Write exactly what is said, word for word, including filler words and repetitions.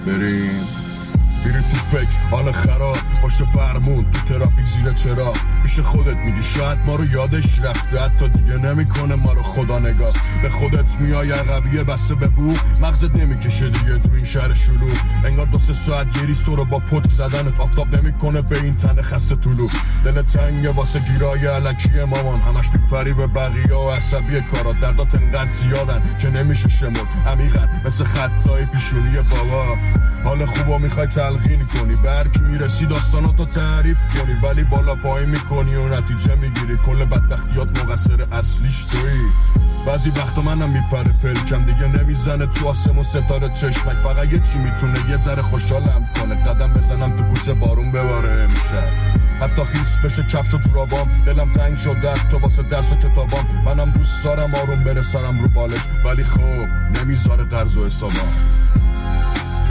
بریم میری تو فکر حال خراب باشه فرمون تو ترافیک زیر چرا پیش خودت میگی شاید ما رو یادش رفته حتی دیگه نمیکنه ما رو خدا نگاه به خودت میای عقبیه بسته به بو مغزت نمیکشه دیگه تو این شهر شلوغ انگار دو سه ساعت گریز تو رو با پتک زدنت آفتاب نمیکنه به این تن خسته طلوع دل تنگه واسه گیرای علکی مامان همش میپری به بقیه و عصبی کارات دردات انقدر زیادن که نمیشه شمرد عمیقا مثل خطای پیشونی بابا حال خوبا میخوای تلقین کنی برکی میرسی داستاناتو تعریف کنی ولی بالا پایین میکنی و نتیجه میگیری کل بدبختیات مقصر اصلیش تویی بعضی وقتا منم میپره پلکم دیگه نمیزنه تو آسمون ستاره چشمک فقط یه چی میتونه یه ذره خوشحالم کنه قدم بزنم تو کوچه بارون بباره میشه حتی خیس بشه کفش و جورابام دلم تنگ شده تو واسه درس و کتابام منم دوست دارم آروم برسارم رو بالش ولی خب نمیذاره قرض و حسابام